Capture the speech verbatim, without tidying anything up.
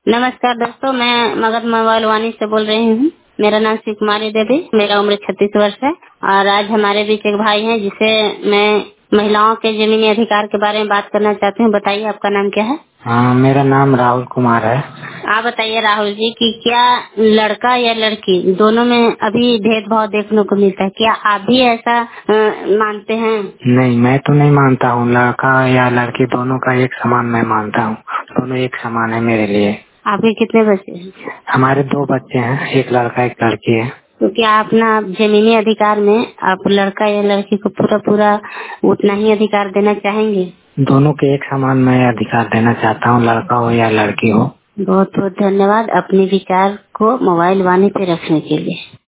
नमस्कार दोस्तों, मैं मगध मोबाइल वाणी से बोल रही हूँ। मेरा नाम शिव कुमारी देवी, मेरा उम्र छत्तीस वर्ष है और आज हमारे बीच एक भाई हैं जिसे मैं महिलाओं के जमीनी अधिकार के बारे में बात करना चाहती हूँ। बताइए, आपका नाम क्या है? हाँ, मेरा नाम राहुल कुमार है। आप बताइए राहुल जी कि क्या लड़का या लड़की दोनों में अभी भेदभाव देखने को मिलता है? क्या आप भी ऐसा अ, मानते हैं? नहीं, मैं तो नहीं मानता हूँ। लड़का या लड़की दोनों का एक समान मैं मानता हूँ। दोनों एक समान है मेरे लिए। आपके कितने बच्चे हैं? हमारे दो बच्चे हैं, एक लड़का एक लड़की है। तो क्या अपना जमीनी अधिकार में आप लड़का या लड़की को पूरा पूरा उतना ही अधिकार देना चाहेंगे? दोनों के एक समान मैं अधिकार देना चाहता हूँ, लड़का हो या लड़की हो। बहुत बहुत धन्यवाद अपने विचार को मोबाइल वाणी पे रखने के लिए।